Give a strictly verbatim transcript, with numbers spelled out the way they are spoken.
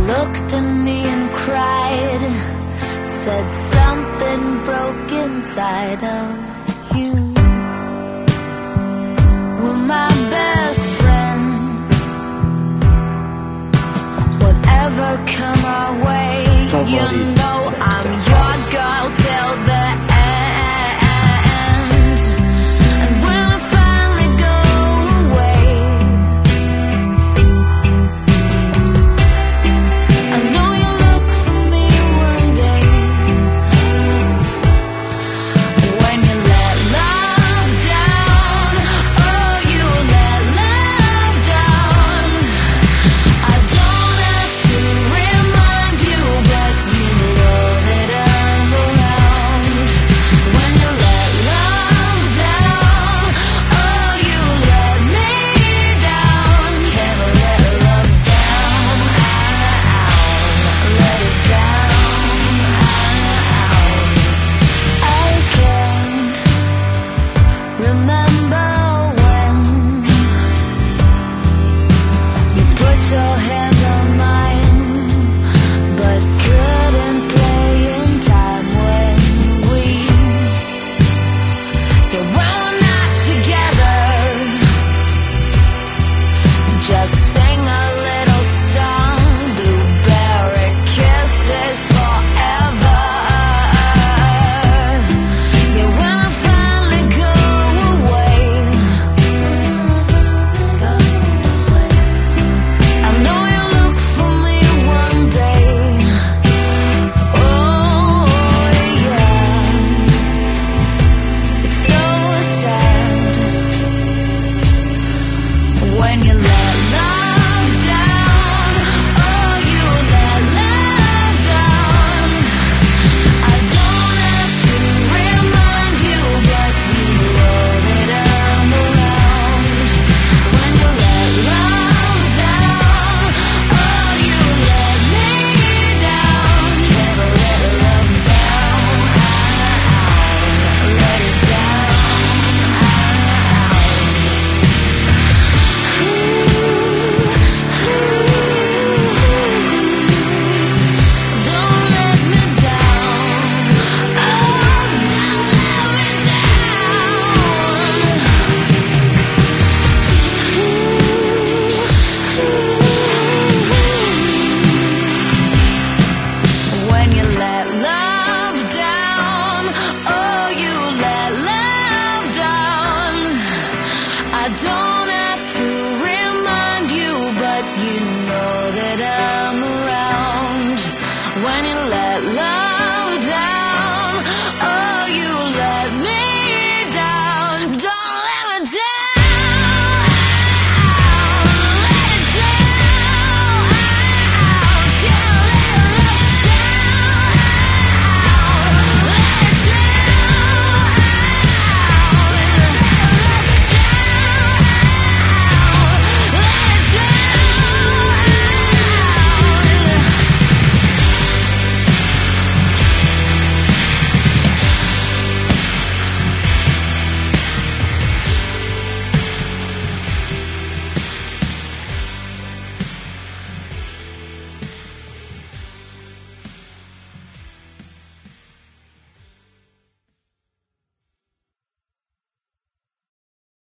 looked at me and cried, said something broke inside of you. Were my best friend. Whatever come our way, you know I'm your girl till the end. And when I finally go away, I know you'll look for me one day. When you let love down, oh, you let love down. I don't have to remind you, but you know that I'm around. When you let love down, oh, you let me down. Can't let love down, let it down. I can't remember when you put your hand on mine, but couldn't play in time when we, yeah, when we're not together. Just sing a little song, blueberry kisses forever. Yeah, when I finally go away, I know you'll look for me one day. Oh yeah, it's so sad when you let love down. Oh, you let love down. I don't have to remind you, but you know that I'm around. When you let love down, oh, you let me down. Can't let love down, let it down. Don't let me down. Oh, don't let me down. When you let love down, oh, you let love down. I don't have to remind you, but you know